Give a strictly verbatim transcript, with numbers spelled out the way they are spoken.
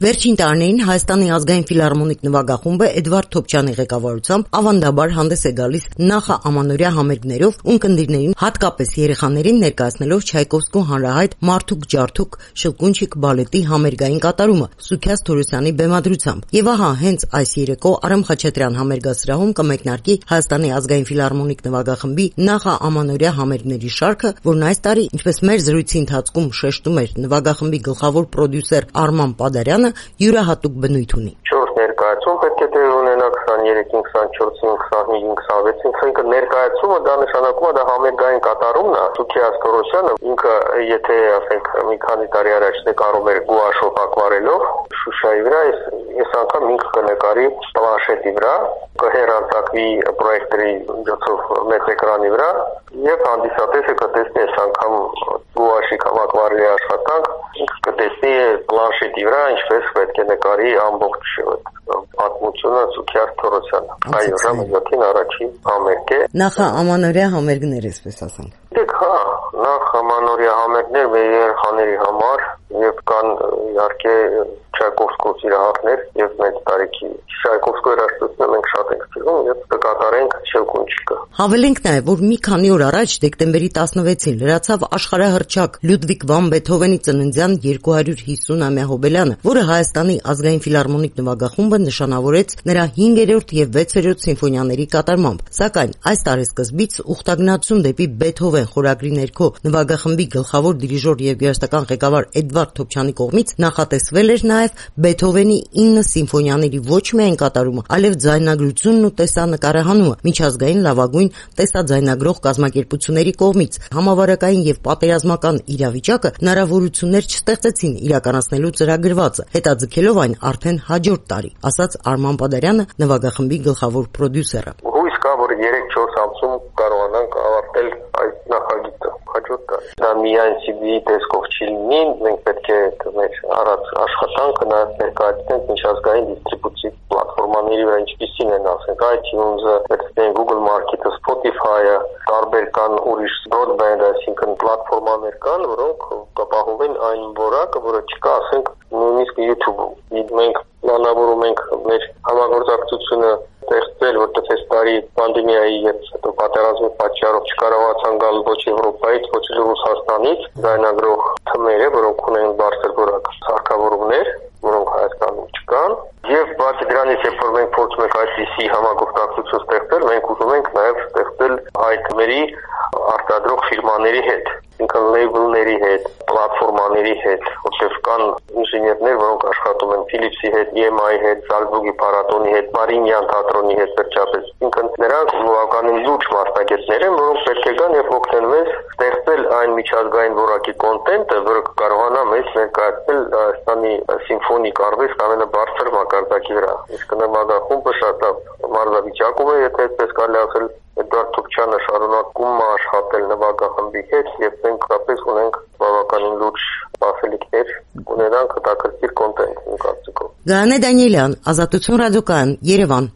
Վերջին տարիներին Հայաստանի ազգային ֆիլհարմոնիկ նվագախումբը Էդվարդ Թոփչյանի ղեկավարությամբ ավանդաբար հանդես է գալիս նախաամանորյա համերգներով, ունկնդիրներին, հատկապես երեխաներին ներկայացնելով Չայկովսկու հանրահայտ «Մարդուկ ջարդուկ» Շլկունչիկ բալետի համերգային կատարումը Սուքիաս Թորոսյանի բեմադրությամբ։ Եվ ահա հենց այս երեկո Արամ Խաչատրյան համերգասրահում կմեկնարկի Հայաստանի ազգային ֆիլհարմոնիկ նվագախմբի նախաամանորյա համերգների շարքը, որն այս տարի, ինչպես մեր զրույցի ընթացքում շեշտում էր նվագախմբի գլխավոր պրոդյուսեր Արման Պադարյանը, յուրահատուկ բնույթ ունի։ Չորս ներկայացում պետք է տեղի ունենա քսաներեքին, քսանչորսին, քսանհինգին, քսանվեցին, ինքը ներկայացումը դա նշանակում է դա համերգային կատարումն է։ Սուքիաս Թորոսյանը ինքը եթե ասենք մի քանի տարի առաջ նկարում էր գուաշով ակվարելով Շուշայի վրա, ես անգամ ինքը կնկարի պլանշետի վրա, կհեռարձակվի պրոյեկտորի միջոցով մեծ էկրանի վրա եւ հանդիսատեսը կտեսնի այս անգամ գուաշի կամ ակվարելի աշխատանք, ինքը կտեսնի պլանշետի վրա ինչպես պետք է նկարի ամբողջ պատմությունը Սուքիաս Թորոսյանը։ Այո, ժամը յոթին առաջին համերգ է։ Նախաամանորյա համերգներ, այսպես ասենք։ Դեք հա, նախամանորյա համերգներ մեր երեխաների համար եւ կան իհարկե Չայկովսկու սիրահարներ եւ մեծ տարիքի Չայկովսկու երաժշտությունը մենք շատ ենք սիրում եւ կկատարենք Շլկունչիկը։ Հավելենք նաեւ, որ մի քանի օր առաջ դեկտեմբերի տասնվեցին լրացավ աշխարհահռչակ Լյուդվիգ վան Բեթհովենի ծննդյան երկու հարյուր հիսունամյա հոբելյանը, որը Հայաստանի ազգային ֆիլհարմոնիկ նվագախումբը նշանավորեց նրա հինգերորդ եւ վեցերորդ սիմֆոնիաների կատարմամբ։ Սակայն այս տարեսկզբից ուխտագնացում դեպի Բեթհովեն խորագրի ներքո նվագախմբի գլխավոր դիրիժոր եւ երաժշտական ղեկավար Էդվարդ Թոփչյանի կողմից նախատեսվել էր նաեւ Բեթհովենի ինը սիմֆոնիաների ոչ միայն կատարումը, այլև ձայնագրությունն ու տեսանկարահանումը միջազգային լավագույն տեսաձայնագրող կազմակերպությունների կողմից։ Համավարակային եւ պատերազմական իրավիճակը հնարավորություններ չստեղծեցին իրականացնելու ծրագրվածը, հետաձգելով այն արդեն հաջորդ տարի, ասաց Արման Պադարյանը, նվագախմբի գլխավոր պրոդյուսերը։ Հույս կա, որ երեք-չորս ամսում կարողանանք ավարտել այս նախագիծը հաջորդ տարի։ Դա միայն սի դի տեսքով չի լինի, մենք պետք է մեր առած աշխատանքը նաև ներկայացնենք միջազգային դիստրիբուցիվ պլատֆորմաների վրա, ինչպիսին են, ասենք, iTunes-ը, վերցնենք Google Market-ը, Spotify-ը, տարբեր կան ուրիշ broadband, այսինքն պլատֆորմաներ կան, որոնք կապահովեն այն որակը, որը չկա, ասենք, նույնիսկ YouTube-ում։ Մենք պլանավորում ենք մեր համագործակցությունը ստեղծել, որտեղ այս տարի պանդեմիայի եւ հետո պատերազմի պատճառով չկարողացան գալ ոչ Եվրոպայից, ոչ Ռուսաստանից ձայնագրող թմերը, որոնք ունեն բարձր որակ սարքավորումներ, որոնք Հայաստանում չկան, եւ բացի դրանից, երբ որ մենք փորձում ենք այսպիսի համագործակցություն ստեղծել, մենք ուզում ենք նաեւ ստեղծել այդ թմերի արտադրող ֆիրմաների հետ, ինքն լեյբլների հետ, պլատֆորմաների հետ, որտեղ կան ինժեներներ, որոնք աշխատում են Philips-ի հետ, E M I-ի հետ, Զալցբուրգի փառատոնի հետ, Մարինյան թատրոնի հետ վերջապես։ Ինքն նրանք բավականին լուրջ մասնագետներ են, որոնք պետք է գան եւ օգնեն մեզ ստեղծել այն միջազգային որակի կոնտենտը, որը կարողանա մեզ ներկայացնել Հայաստանի սիմֆոնիկ արվեստ ամենաբարձր մակարդակի վրա։ Իսկ նվագախումբը շատ մարզավիճակում է, եթե այդպես կարելի ասել, Էդվարդ Թոփչյանը շարունակում է աշխատել նվագախմբի հետ եւ մենք կապես ունենք բավականին լուրջ ասելիքներ, ունենանք հետաքրքիր կոնտենտ, իմ կարծիքով։ Գայանե Դանիելյան, Ազատություն ռադիոկայան, Երևան։